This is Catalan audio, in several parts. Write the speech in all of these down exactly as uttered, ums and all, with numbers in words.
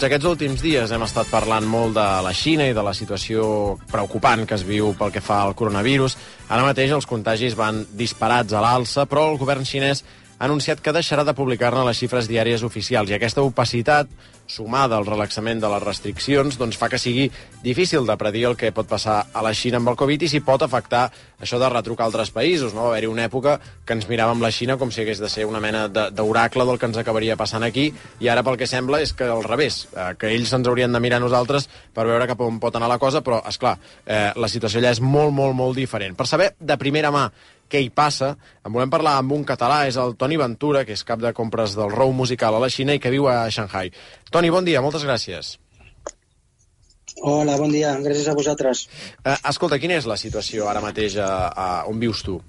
Aquests últims dies hem estat parlant molt de la Xina i de la situació preocupant que es viu pel que fa al coronavirus. Ara mateix els contagis van disparats a l'alça, però el govern xinès ha anunciat que deixarà de publicar-ne les xifres diàries oficials i aquesta opacitat, sumada al relaxament de les restriccions, doncs fa que sigui difícil de predir el que pot passar a la Xina amb el Covid i si pot afectar això de retrucar altres països. No? Va haver-hi una època que ens miràvem la Xina com si hagués de ser una mena d'oracle del que ens acabaria passant aquí i ara pel que sembla és que al revés, eh, que ells ens haurien de mirar a nosaltres per veure cap on pot anar la cosa, però, esclar, eh, la situació allà és molt, molt, molt diferent. Per saber de primera mà què hi passa, en volem parlar amb un català, és el Toni Ventura, que és cap de compres del Rou Musical a la Xina i que viu a Shanghai. Toni, bon dia, moltes gràcies. Hola, bon dia, gràcies a vosaltres. Eh, escolta, quina és la situació ara mateix a, a on vius tu?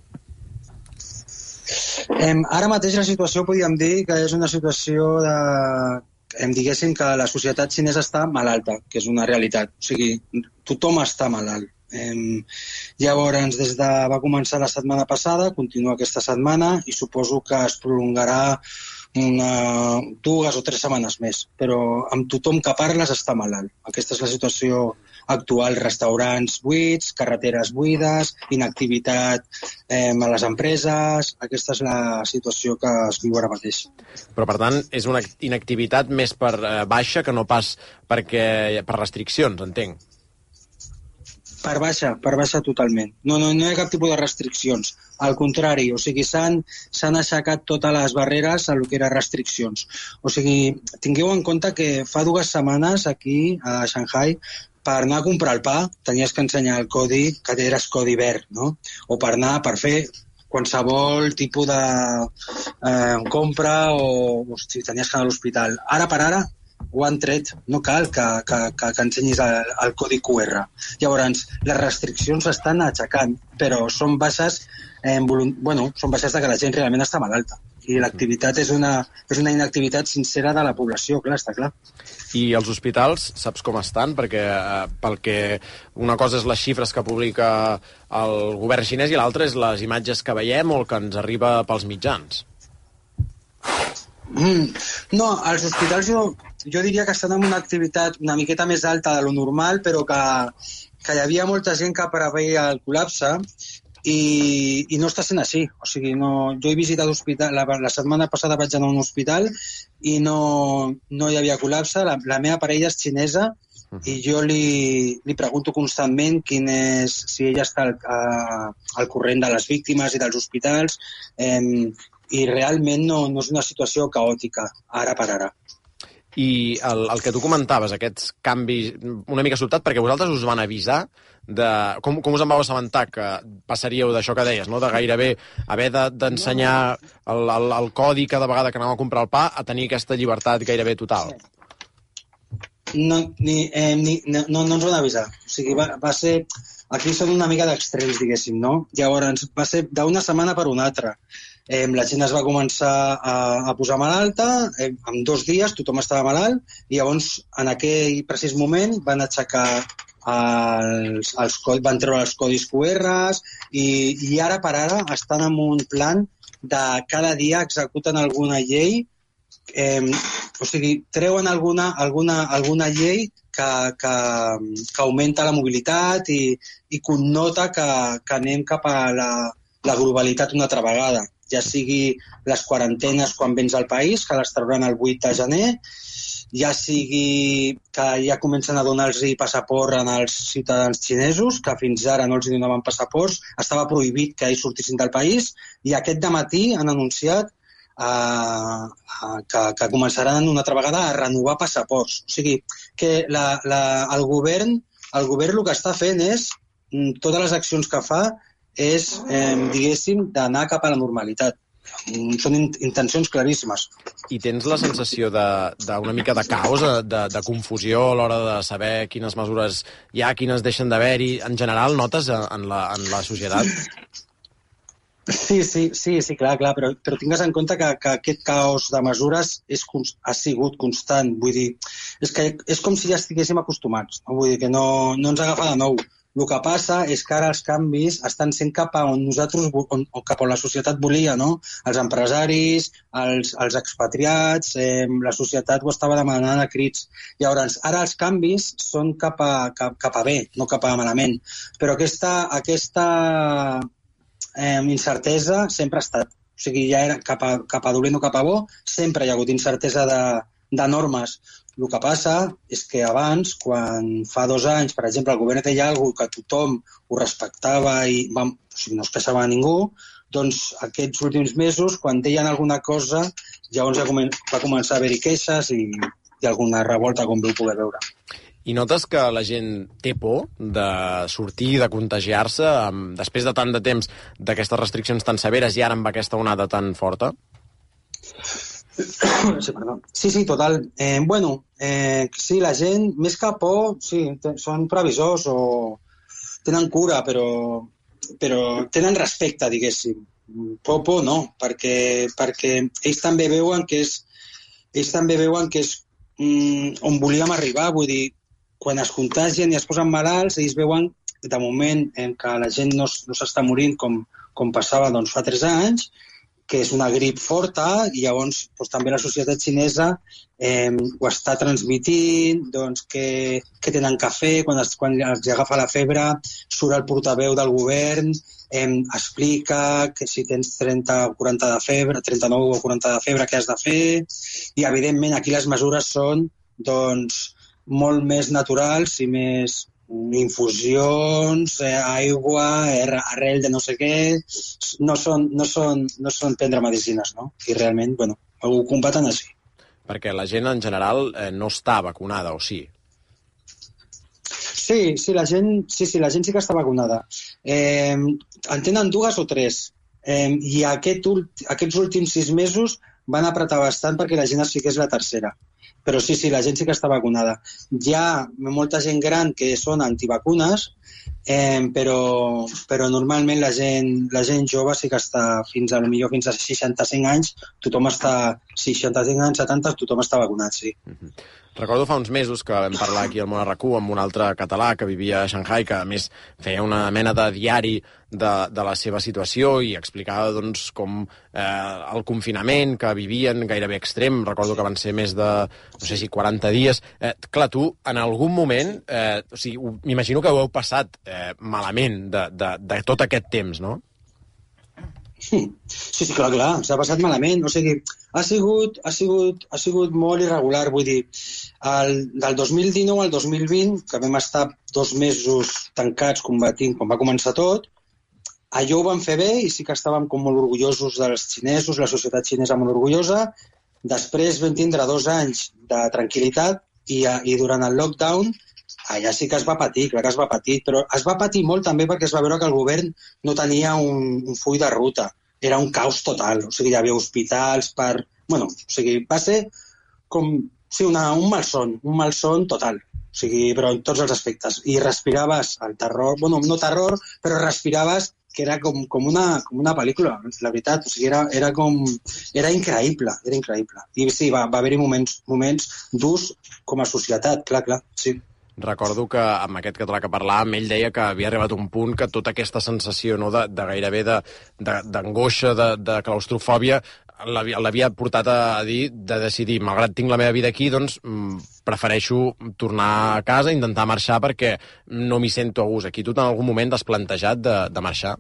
Eh, ara mateix la situació podríem dir que és una situació de... Em diguéssim que la societat xinesa està malalta, que és una realitat. O sigui, tothom està malalt. Eh, llavors, des de va començar la setmana passada, continua aquesta setmana i suposo que es prolongarà una, dues o tres setmanes més, però amb tothom que parles està malalt. Aquesta és la situació actual, restaurants buits, carreteres buides, inactivitat eh, a les empreses, aquesta és la situació que es viu ara mateix. Però, per tant, és una inactivitat més per eh, baixa que no pas perquè, per restriccions, entenc. Per baixa, per baixa totalment. No, no, no hi ha cap tipus de restriccions. Al contrari, o sigui, s'han s'han aixecat totes les barreres a lo que eren restriccions. O sigui, tingueu en compte que fa dues setmanes aquí a Shanghai per anar a comprar el pa tenies que ensenyar el codi, que eres codi verd, no? O per anar, per fer qualsevol tipus de eh, compra o, o si tenies que anar a l'hospital. Ara per ara ho han tret, no cal que, que, que, que ensenyis el, el codi Q R. Llavors, les restriccions s'estan aixecant, però són baixes, eh, bueno, són baixes de que la gent realment està malalta. I l'activitat és una, és una inactivitat sincera de la població, clar, està clar. I els hospitals, saps com estan? Perquè eh, pel que una cosa és les xifres que publica el govern xinès i l'altra és les imatges que veiem o el que ens arriba pels mitjans. Mm, no, els hospitals jo, jo diria que estan en una activitat una miqueta més alta de lo normal, però que, que hi havia molta gent que preveia el col·lapse i, i no està sent així. O sigui, no, jo he visitat hospital, la, la setmana passada vaig anar a un hospital i no, no hi havia col·lapse. La, la meva parella és xinesa i jo li, li pregunto constantment quin és, si ella està al, a, al corrent de les víctimes i dels hospitals, eh, i realment no, no és una situació caòtica, ara per ara. I el, el que tu comentaves, aquests canvis una mica sobtat, perquè vosaltres us van avisar de... Com, com us en vau assabentar que passaríeu d'això que deies, no? De gairebé haver d'ensenyar de, el, el, el codi cada vegada que anàveu a comprar el pa a tenir aquesta llibertat gairebé total? No, ni, eh, ni, no, no ens van avisar. O sigui, va, va ser... Aquí són una mica d'extrems, diguéssim, no? Llavors, va ser d'una setmana per una altra. Eh, la gent es va començar a, a posar malalta, eh, en dos dies tothom estava malalt, i llavors en aquell precís moment van aixecar els, els codis, van treure els codis Q Rs i, i ara per ara estan en un plan de cada dia executen alguna llei, eh, o sigui, treuen alguna, alguna, alguna llei que, que, que augmenta la mobilitat i, i connota que, que anem cap a la, la globalitat una altra vegada, ja sigui les quarantenes quan vens al país, que les trauran el vuit de gener, ja sigui que ja comencen a donar-los passaport als ciutadans xinesos, que fins ara no els donaven passaports, estava prohibit que ells sortissin del país, i aquest dematí han anunciat Uh, uh, que, que començaran una altra vegada a renovar passaports. O sigui, que la, la, el govern el govern el que està fent és, totes les accions que fa és, eh, diguéssim, d'anar cap a la normalitat. Són in intencions claríssimes. I tens la sensació d'una mica de caos, de, de confusió a l'hora de saber quines mesures hi ha, quines deixen d'haver-hi? En general, notes en la, en la societat? Sí, sí, sí, sí, clar, clar, però, però tingues en compte que, que aquest caos de mesures és, ha sigut constant, vull dir, és que és com si ja estiguéssim acostumats, no? Vull dir que no, no ens agafa de nou. El que passa és que ara els canvis estan sent cap a on nosaltres, on, o cap on la societat volia, no? Els empresaris, els, els expatriats, eh, la societat ho estava demanant a crits. Llavors, ara els canvis són cap a, cap, cap a bé, no cap a malament. Però aquesta, aquesta eh, incertesa sempre ha estat. O sigui, ja era cap a, cap a dolent o cap a bo, sempre hi ha hagut incertesa de, de normes. El que passa és que abans, quan fa dos anys, per exemple, el govern deia alguna cosa que tothom ho respectava i vam, o sigui, no es queixava ningú, doncs aquests últims mesos, quan deien alguna cosa, llavors ja comen va començar a haver-hi queixes i, i alguna revolta, com veu poder veure. I notes que la gent té por de sortir, de contagiar-se, després de tant de temps d'aquestes restriccions tan severes i ara amb aquesta onada tan forta? Sí, perdó. Sí, sí, total. Eh, bueno, eh, sí, la gent, més que por, sí, són previsors o tenen cura, però, però tenen respecte, diguéssim. Por, por no, perquè, perquè ells també veuen que és, ells també veuen que és mm, on volíem arribar, vull dir, quan es contagien i es posen malalts, ells veuen, de moment, en què la gent no, no s'està morint com, com passava doncs, fa tres anys, que és una grip forta, i llavors doncs, també la societat xinesa eh, ho està transmitint, doncs, que, que tenen que fer, quan, es, quan els agafa la febre, surt el portaveu del govern, eh, explica que si tens trenta o quaranta de febre, trenta-nou o quaranta de febre, què has de fer, i evidentment aquí les mesures són doncs, molt més naturals i més infusions, eh, aigua, arrel de no sé què, no són, no són, no són prendre medicines, no? I realment, bueno, ho combaten així. Perquè la gent en general eh, no està vacunada, o sí? Sí, sí, la gent sí, sí, la gent sí que està vacunada. Eh, en tenen dues o tres. Eh, I aquest, aquests últims sis mesos van apretar bastant perquè la gent es fiqués la tercera. Però sí, sí, la gent sí que està vacunada. Hi ha molta gent gran que són antivacunes, eh, però, però normalment la gent, la gent jove sí que està fins a, millor fins a seixanta-cinc anys, tothom està, seixanta-cinc anys, setanta, tothom està vacunat, sí. Mm-hmm. Recordo fa uns mesos que vam parlar aquí al Món a RAC1 amb un altre català que vivia a Shanghai, que a més feia una mena de diari de, de la seva situació i explicava doncs, com eh, el confinament que vivien gairebé extrem, recordo que van ser més de, no sé si quaranta dies. Eh, clar, tu, en algun moment, eh, o sigui, m'imagino que ho heu passat eh, malament de, de, de tot aquest temps, no? Sí, sí, clar, clar, s'ha passat malament. O sigui, ha sigut, ha sigut, ha sigut molt irregular, vull dir, el, del dos mil dinou al dos mil vint, que vam estar dos mesos tancats combatint quan va començar tot, allò ho vam fer bé i sí que estàvem com molt orgullosos dels xinesos, la societat xinesa molt orgullosa. Després vam tindre dos anys de tranquil·litat i, i durant el lockdown allà sí que es va patir, clar que es va patir, però es va patir molt també perquè es va veure que el govern no tenia un, un full de ruta. Era un caos total, o sigui, hi havia hospitals per... Bueno, o sigui, va ser com... Sí, una, un malson, un malson total, o sigui, però en tots els aspectes. I respiraves el terror, bueno, no terror, però respiraves que era com, com, una, com una pel·lícula, la veritat, o sigui, era, era com... Era increïble, era increïble. I sí, va, va haver-hi moments, moments durs com a societat, clar, clar, sí. Recordo que amb aquest català que parlàvem, ell deia que havia arribat un punt que tota aquesta sensació no, de, de gairebé d'angoixa, de, de, de claustrofòbia, l'havia portat a dir, de decidir, malgrat tinc la meva vida aquí, doncs prefereixo tornar a casa, intentar marxar perquè no m'hi sento a gust. Aquí tu en algun moment t'has plantejat de, de marxar?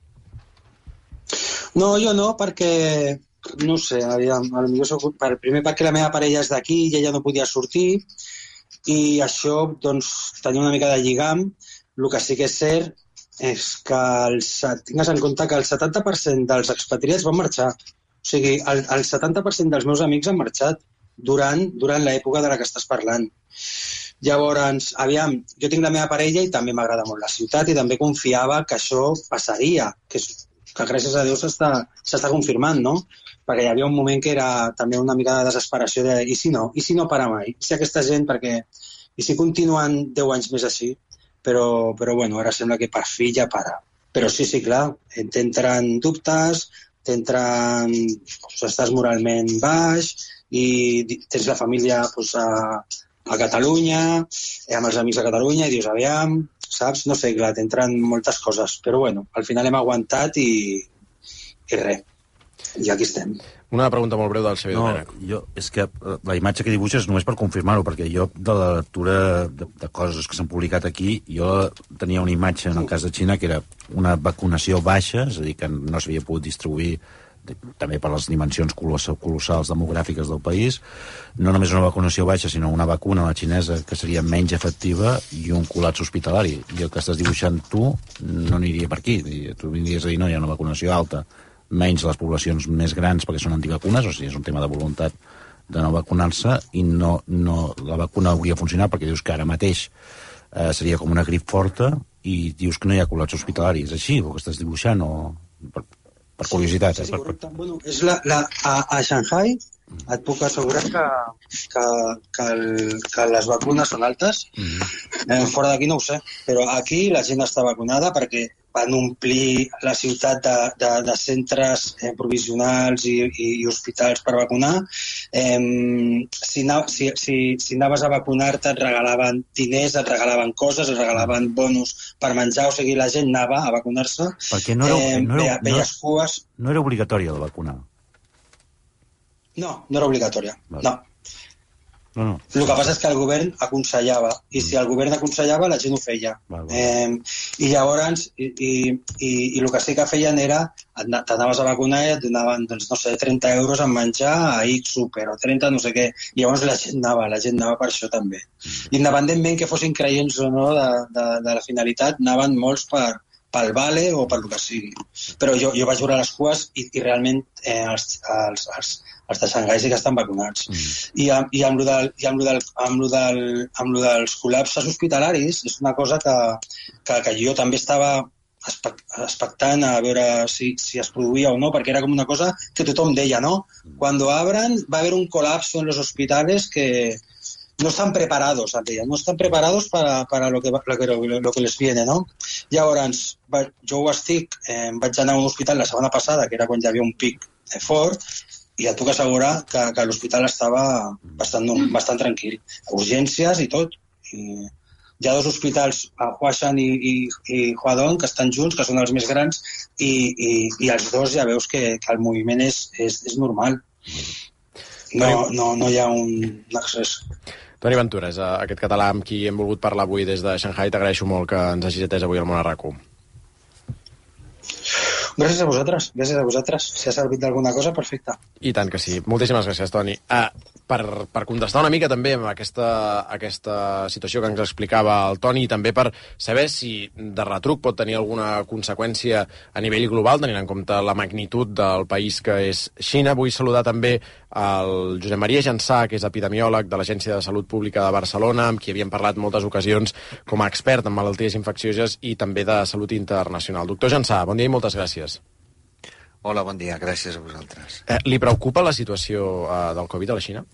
No, jo no, perquè, no sé, aviam, potser soc, per, primer perquè la meva parella és d'aquí i ella no podia sortir, i això doncs, tenia una mica de lligam. El que sí que és cert és que els, tingues en compte que el setanta per cent dels expatriats van marxar. O sigui, el, el setanta per cent dels meus amics han marxat durant, durant l'època de la que estàs parlant. Llavors, aviam, jo tinc la meva parella i també m'agrada molt la ciutat i també confiava que això passaria, que, que gràcies a Déu s'està confirmant, no? Perquè hi havia un moment que era també una mica de desesperació de i si no, i si no para mai, i si aquesta gent, perquè i si continuen deu anys més així, però, però bueno, ara sembla que per fi ja para. Però sí, sí, clar, t'entren dubtes, t'entren, doncs, estàs moralment baix i tens la família doncs, a, a Catalunya, eh, amb els amics de Catalunya, i dius, aviam, saps? No sé, clar, t'entren moltes coses, però bueno, al final hem aguantat i, i res, i aquí estem. Una pregunta molt breu del Xavier no, Domènech. Jo, és que la imatge que dibuixes només per confirmar-ho, perquè jo, de la lectura de, de coses que s'han publicat aquí, jo tenia una imatge, en el cas de Xina, que era una vacunació baixa, és a dir, que no s'havia pogut distribuir també per les dimensions colossals demogràfiques del país, no només una vacunació baixa, sinó una vacuna, la xinesa, que seria menys efectiva i un col·lapse hospitalari. I el que estàs dibuixant tu no aniria per aquí. Tu vindries a dir, no, hi ha una vacunació alta, menys les poblacions més grans perquè són antivacunes, o sigui, és un tema de voluntat de no vacunar-se, i no, no, la vacuna hauria funcionat perquè dius que ara mateix eh, seria com una grip forta i dius que no hi ha col·lapse hospitalari. És així el que estàs dibuixant o... Per, per curiositat, sí, sí, eh? Per, per... Bueno, és la, la, a, a Shanghai et puc assegurar que, que, que, el, que les vacunes són altes. Mm-hmm. Eh, fora d'aquí no ho sé, però aquí la gent està vacunada perquè van omplir la ciutat de, de, de centres eh, provisionals i, i, i hospitals per vacunar. Eh, si, si, si, si anaves a vacunar-te et regalaven diners, et regalaven coses, et regalaven bonus per menjar, o sigui, la gent anava a vacunar-se. Perquè no era, eh, no era, veia, veies no, cues... no era obligatòria la vacuna. No, no era obligatòria, vale. no. No, no. El que passa és que el govern aconsellava, i si el govern aconsellava, la gent ho feia. Val, val. Eh, I llavors, i, i, i, i el que sí que feien era, t'anaves a vacunar i et donaven, doncs, no sé, trenta euros en menjar a X Super, o trenta no sé què. I llavors la gent anava, la gent anava per això també. I independentment que fossin creients o no de, de, de la finalitat, anaven molts per, pel vale o per el que sigui. Però jo, jo vaig veure les cues i, i realment eh, els, els, els, els de Xangai sí que estan vacunats. Mm. I, i, amb lo del, i amb lo del, amb lo del, amb lo dels col·lapses hospitalaris és una cosa que, que, que jo també estava expectant a veure si, si es produïa o no, perquè era com una cosa que tothom deia, ¿no? Cuando abran va a haber un colapso en los hospitales que no están preparados, deia, no están preparados para, para lo, que, lo, que, lo que les viene, no? Llavors, jo ho estic, eh, vaig anar a un hospital la setmana passada, que era quan hi havia un pic fort, i et puc assegurar que, que l'hospital estava bastant, bastant tranquil. Urgències i tot. I hi ha dos hospitals, a Huashan i, i, i Huadong, que estan junts, que són els més grans, i, i, i els dos ja veus que, que el moviment és, és, és normal. No, no, no hi ha un accés. Toni Ventura, és aquest català amb qui hem volgut parlar avui des de Shanghai. T'agraeixo molt que ens hagis atès avui al Món a RAC1. Gràcies a vosaltres, gràcies a vosaltres. Si ha servit d'alguna cosa, perfecte. I tant que sí. Moltíssimes gràcies, Toni. Uh, per, per contrastar una mica també amb aquesta, aquesta situació que ens explicava el Toni, i també per saber si de retruc pot tenir alguna conseqüència a nivell global, tenint en compte la magnitud del país que és Xina. Vull saludar també el Josep Maria Jansà, que és epidemiòleg de l'Agència de Salut Pública de Barcelona, amb qui havíem parlat moltes ocasions com a expert en malalties infeccioses i també de salut internacional. Doctor Jansà, bon dia i moltes gràcies. Hola, bon dia. Gràcies a vosaltres. Eh, li preocupa la situació eh, del Covid a la Xina?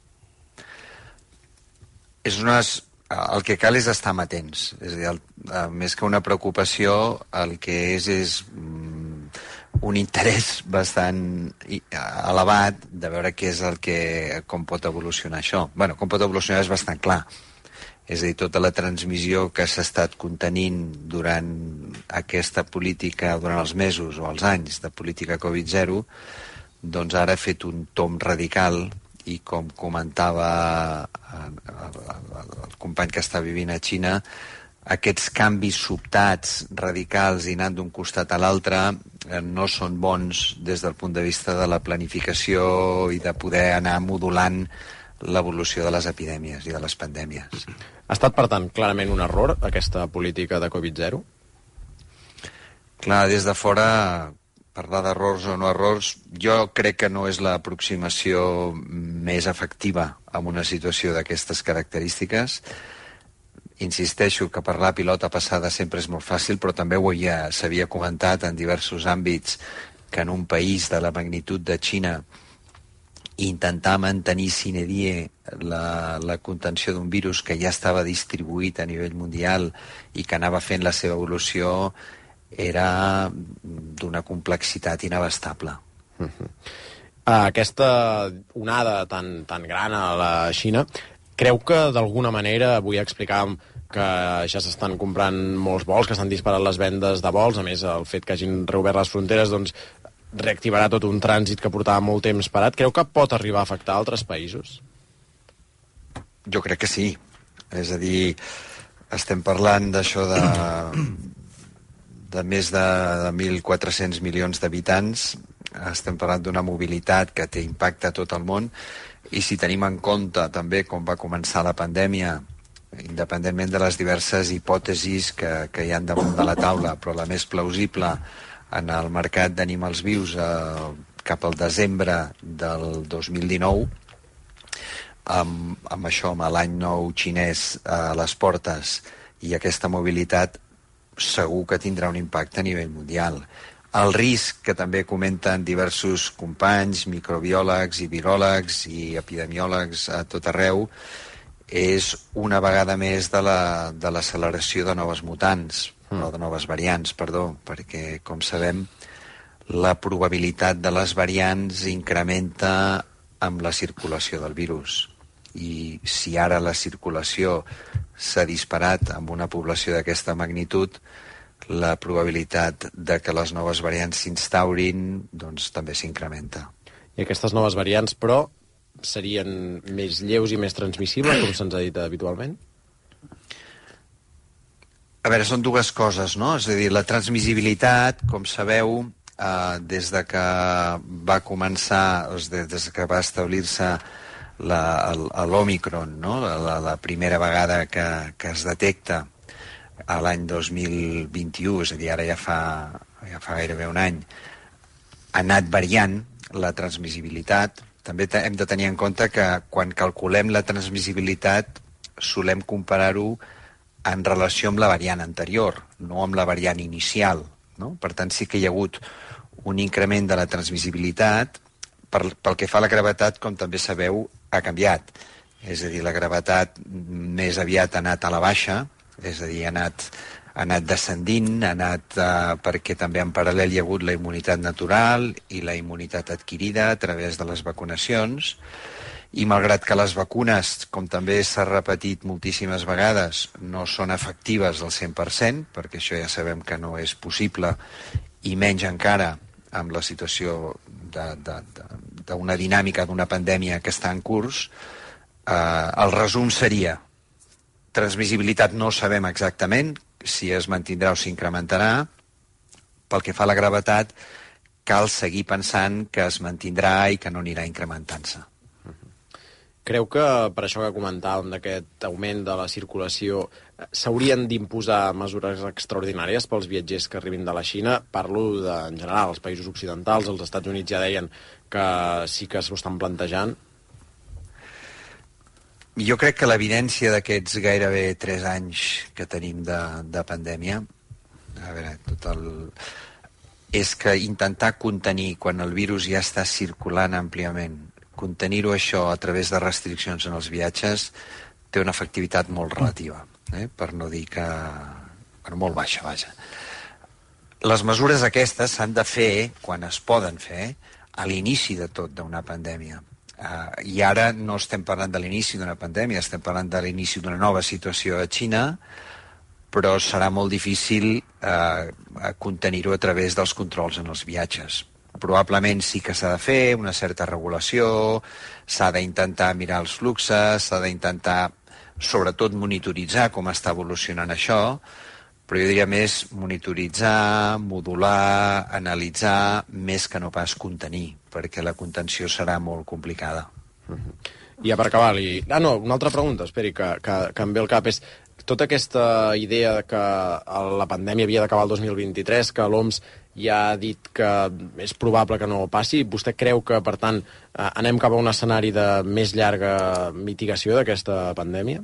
És unes... El que cal és estar amatents. És a dir, el, eh, més que una preocupació, el que és és mm, un interès bastant elevat de veure què és el que... com pot evolucionar això. Bueno, com pot evolucionar és bastant clar. És a dir, tota la transmissió que s'ha estat contenint durant aquesta política, durant els mesos o els anys de política Covid zero, doncs ara ha fet un tomb radical i, com comentava el, el, el company que està vivint a Xina, aquests canvis sobtats, radicals i anant d'un costat a l'altre no són bons des del punt de vista de la planificació i de poder anar modulant l'evolució de les epidèmies i de les pandèmies. Ha estat, per tant, clarament un error, aquesta política de Covid zero? Clar, des de fora, parlar d'errors o no errors, jo crec que no és l'aproximació més efectiva en una situació d'aquestes característiques. Insisteixo que parlar pilota passada sempre és molt fàcil, però també ho ja s'havia comentat en diversos àmbits que en un país de la magnitud de Xina intentar mantenir sine die la, la contenció d'un virus que ja estava distribuït a nivell mundial i que anava fent la seva evolució era d'una complexitat inabastable. Uh-huh. Aquesta onada tan, tan gran a la Xina Creu que d'alguna manera, avui explicàvem que ja s'estan comprant molts vols, que s'han disparat les vendes de vols, a més el fet que hagin reobert les fronteres doncs reactivarà tot un trànsit que portava molt temps parat. Creu que pot arribar a afectar altres països? Jo crec que sí. És a dir, estem parlant d'això de, de més de, de mil quatre-cents milions d'habitants, estem parlant d'una mobilitat que té impacte a tot el món, i si tenim en compte també com va començar la pandèmia, independentment de les diverses hipòtesis que, que hi ha damunt de la taula, però la més plausible en el mercat d'animals vius eh, cap al desembre del dos mil dinou, amb, amb això, amb l'any nou xinès a les portes i aquesta mobilitat, segur que tindrà un impacte a nivell mundial. El risc que també comenten diversos companys, microbiòlegs i viròlegs i epidemiòlegs a tot arreu, és una vegada més de la, de l'acceleració de noves mutants, mm. o de noves variants, perdó, perquè, com sabem, la probabilitat de les variants incrementa amb la circulació del virus. I si ara la circulació s'ha disparat amb una població d'aquesta magnitud, la probabilitat de que les noves variants s'instaurin doncs, també s'incrementa. I aquestes noves variants, però, serien més lleus i més transmissibles, com se'ns ha dit habitualment? A veure, són dues coses, no? És a dir, la transmissibilitat, com sabeu, eh, des de que va començar, des que va establir-se l'Òmicron, no? la, la primera vegada que, que es detecta a l'any dos mil vint-i-u, és a dir, ara ja fa, ja fa gairebé un any, ha anat variant la transmissibilitat. També hem de tenir en compte que quan calculem la transmissibilitat solem comparar-ho en relació amb la variant anterior, no amb la variant inicial, no? Per tant, sí que hi ha hagut un increment de la transmissibilitat. Per, pel que fa a la gravetat, com també sabeu, ha canviat. És a dir, la gravetat més aviat ha anat a la baixa, és a dir, ha anat, ha anat descendint, ha anat eh, perquè també en paral·lel hi ha hagut la immunitat natural i la immunitat adquirida a través de les vacunacions, i malgrat que les vacunes, com també s'ha repetit moltíssimes vegades, no són efectives al cent per cent, perquè això ja sabem que no és possible, i menys encara amb la situació d'una dinàmica d'una pandèmia que està en curs, eh, el resum seria: transmissibilitat no sabem exactament si es mantindrà o s'incrementarà. Pel que fa a la gravetat, cal seguir pensant que es mantindrà i que no anirà incrementant-se. Creu que, per això que comentàvem d'aquest augment de la circulació, s'haurien d'imposar mesures extraordinàries pels viatgers que arribin de la Xina? Parlo de, en general, els països occidentals, els Estats Units ja deien que sí que s'ho estan plantejant. Jo crec que l'evidència d'aquests gairebé tres anys que tenim de, de pandèmia, a veure, tot el... és que intentar contenir, quan el virus ja està circulant àmpliament, contenir-ho això a través de restriccions en els viatges té una efectivitat molt relativa, eh? Per no dir que... Bueno, molt baixa, vaja. Les mesures aquestes s'han de fer, quan es poden fer, a l'inici de tot d'una pandèmia. Uh, I ara no estem parlant de l'inici d'una pandèmia, estem parlant de l'inici d'una nova situació a Xina, però serà molt difícil uh, contenir-ho a través dels controls en els viatges. Probablement sí que s'ha de fer una certa regulació, s'ha d'intentar mirar els fluxes, s'ha d'intentar sobretot monitoritzar com està evolucionant això, però jo diria més monitoritzar, modular, analitzar, més que no pas contenir, perquè la contenció serà molt complicada. Uh-huh. I ja per acabar, li... ah, no, una altra pregunta, esperi, que, que, que em ve al cap, és tota aquesta idea que la pandèmia havia d'acabar el dos mil vint-i-tres, que l'O M S ja ha dit que és probable que no passi, vostè creu que, per tant, anem cap a un escenari de més llarga mitigació d'aquesta pandèmia?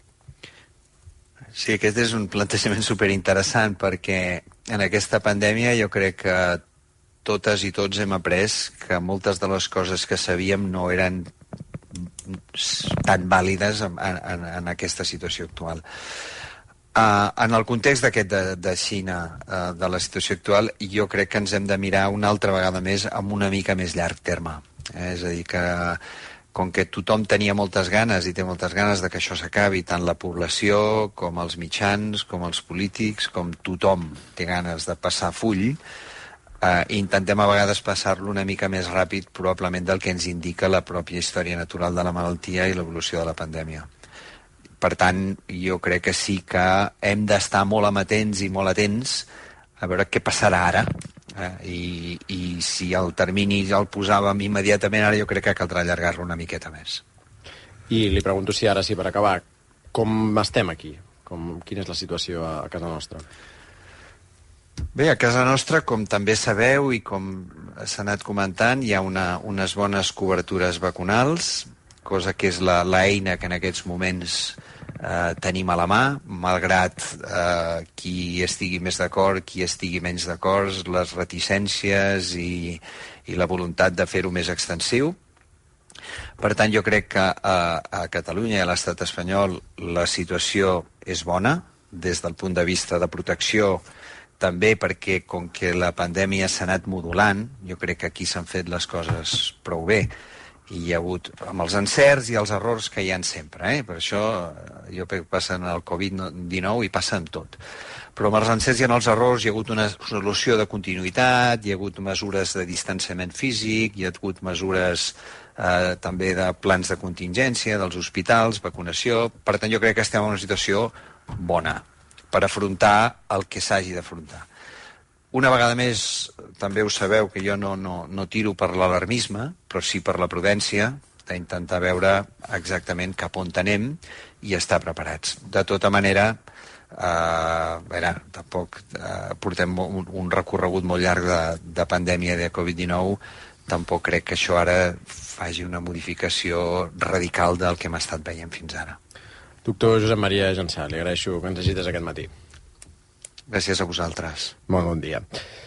Sí, aquest és un plantejament superinteressant, perquè en aquesta pandèmia jo crec que totes i tots hem après que moltes de les coses que sabíem no eren tan vàlides en, en, en aquesta situació actual. Uh, en el context d'aquest de, de Xina, uh, de la situació actual, jo crec que ens hem de mirar una altra vegada més amb una mica més llarg terme. Eh? És a dir, que com que tothom tenia moltes ganes i té moltes ganes de que això s'acabi, tant la població com els mitjans, com els polítics, com tothom té ganes de passar full, eh, intentem a vegades passar-lo una mica més ràpid probablement del que ens indica la pròpia història natural de la malaltia i l'evolució de la pandèmia. Per tant, jo crec que sí que hem d'estar molt amatents i molt atents a veure què passarà ara. Eh, i, i si el termini ja el posàvem immediatament, ara jo crec que caldrà allargar-lo una miqueta més. I li pregunto si ara, sí, per acabar, com estem aquí? Com, quina és la situació a, a casa nostra? Bé, a casa nostra, com també sabeu i com s'ha anat comentant, hi ha una, unes bones cobertures vacunals, cosa que és la, la eina que en aquests moments eh, tenim a la mà, malgrat eh, qui estigui més d'acord, qui estigui menys d'acord, les reticències i, i la voluntat de fer-ho més extensiu. Per tant, jo crec que a, a Catalunya i a l'estat espanyol la situació és bona des del punt de vista de protecció, també perquè com que la pandèmia s'ha anat modulant, jo crec que aquí s'han fet les coses prou bé. I hi ha hagut, amb els encerts i els errors que hi ha sempre, eh? Per això jo crec que passa en el covid dinou i passa amb tot. Però amb els encerts i en els errors hi ha hagut una solució de continuïtat, hi ha hagut mesures de distanciament físic, hi ha hagut mesures eh, també de plans de contingència dels hospitals, vacunació. Per tant, jo crec que estem en una situació bona per afrontar el que s'hagi d'afrontar. Una vegada més, també ho sabeu que jo no, no, no tiro per l'alarmisme, però sí per la prudència, d'intentar veure exactament cap on anem i estar preparats. De tota manera, eh, a veure, tampoc eh, portem un, un recorregut molt llarg de, de pandèmia de covid dinou, tampoc crec que això ara faci una modificació radical del que hem estat veient fins ara. Doctor Josep Maria Jansà, li agraeixo que ens agites aquest matí. Gràcies a vosaltres. Molt bon dia.